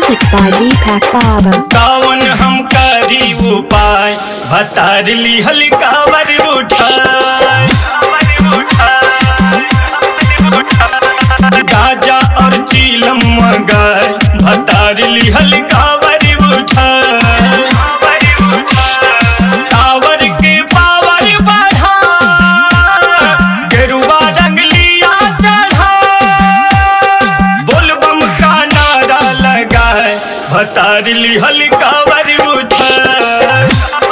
Music by Deepak Baba. कावन हम करी उपाय भतार लिहल कावर उठाय गाजा और चीलम मगाय भतार लिहल कावर उठाय कावर के पावर बढ़ा गेरुआ रंग लिया चढ़ा बोलबम का नारा लगाए भतार लिहल कावर उठाय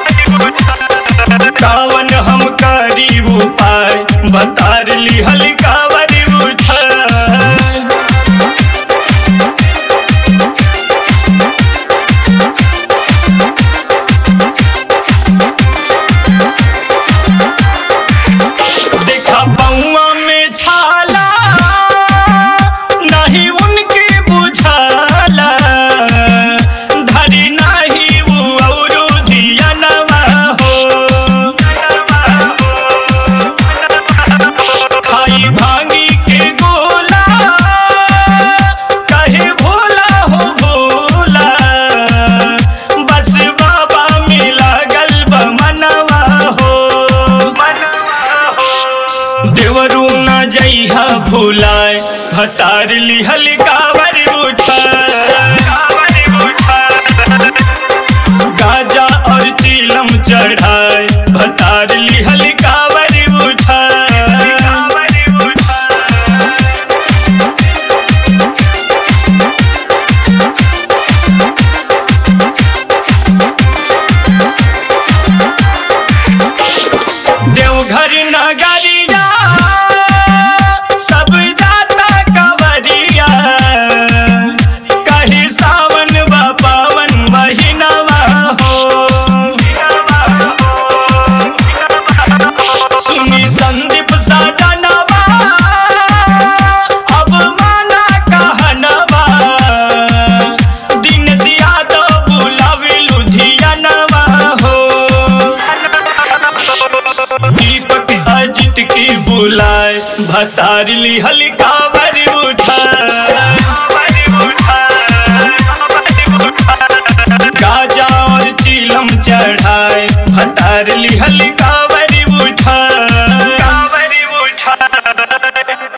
कावन हम करी उपाय भतार लिहल कावर उठाय देखा बउआ में छाला नहीं उनके बुझाला धरी नहीं वो और दिया नवा हो खाई भांगी के गोला कहे भोला हो भोला बस बाबा में लागल बा मनवा हो देवरू न जइहा भुलाए भतार लिहल कावर उठाय गाजा और चीलम चढ़ाए भतार लिहल कावर उठाय देवघर नगरिया सब जाता कवरिया कहीं सावन बा पावन महीनवा हो सुनी संदीप सजनवा अब माना कहनवा दिन से यादव बुलावे लुधियानवा हो दीपक अजित की बुलाए भतार लिहल का